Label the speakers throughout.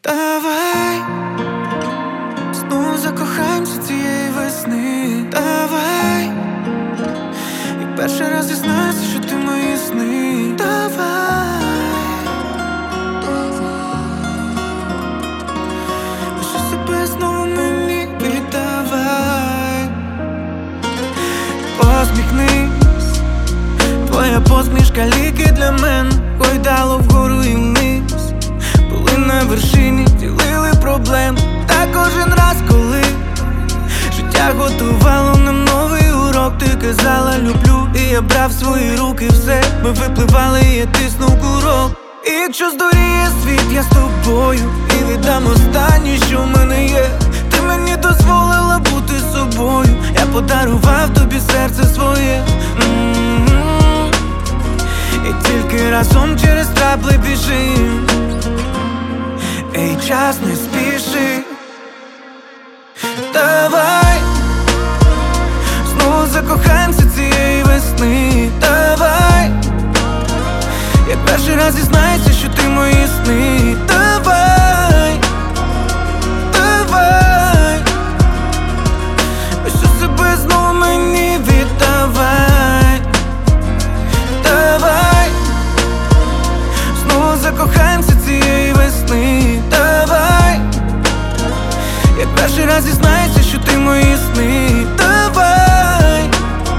Speaker 1: Давай знову закохаємося цієї весни. Давай, як перший раз дізнаюся, що ти мої сни. Давай, лише себе знову мені віддавай. Посміхнись, твоя посмішка ліки для мене. Гойдало вгору і вниз, були на вершині, ділили проблем. Та кожен раз, коли життя готувало нам новий урок, ти казала люблю, і я брав в свої руки все. Ми випливали, і я тиснув курок. І якщо здуріє світ, я з тобою, і віддам останнє, що в мене є. Ти мені дозволила бути собою, я подарував тобі серце своє. І тільки разом через трапли біжим. Ей, час не спіши. Давай знову закохаємося цієї весни. Давай, як перший раз дізнайся, що ти мої сни. Давай, давай, що себе знову мені віддавай. Давай знову закохаємося цієї весни. Давай, як перший раз дізнайся, що ти мої сни. Давай,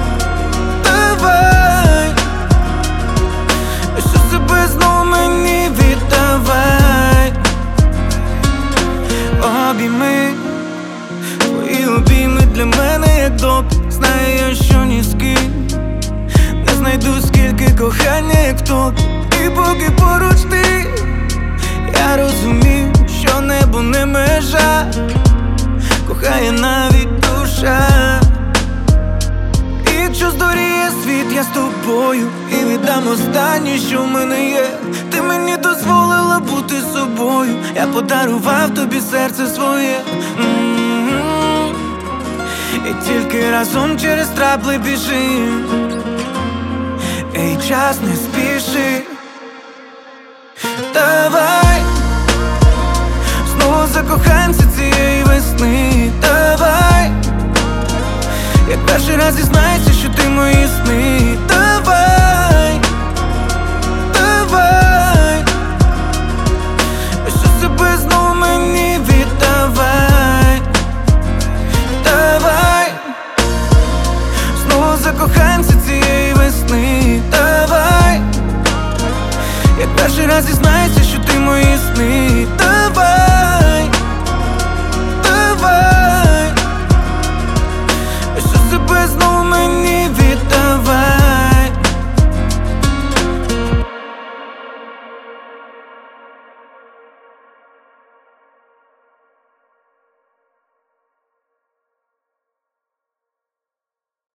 Speaker 1: давай, що себе знову мені віддавай. Обійми, твої обійми для мене як допік. Знаю я, що ні з ким не знайду скільки кохання, як в тобі. І поки поруч ти, я розумію, що небо не межа, кохає навіть душа. І якщо здуріє світ, я з тобою, і віддам останнє, що в мене є. Ти мені дозволила бути собою, я подарував тобі серце своє. І тільки разом через трапли біжим. Ей, час не спіши. Давай